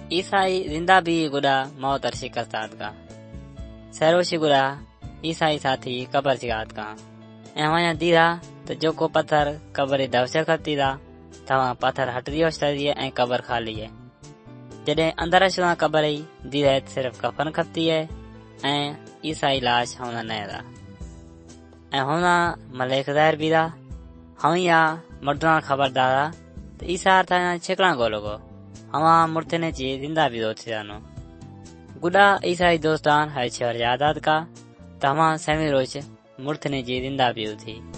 ईसाई जिंदा भी गुड़ा मौत शिकस्तात का सरोशी गुड़ा ईसाई साथी कबर जिगात का वहां दीदा तो जो को पत्थर कबर दवशर खती दा तवा पत्थर हट दियो है कबर खाली है। जडे अंदर शुदा कबर ही दीदा सिर्फ कफन खती है ईसाई लाश होना नया होना मलेक ज़ाहिर भी दा हम या मर्दना खबरदारा तो ईसा था छिकड़ा गोलोगो हवा मुर्तने ची जिंदा भी दो थे जानो गुड़ा ईसाई दोस्तान है छर यादात का तमा सेमी रोज मुर्तने जी जिंदा भी थी।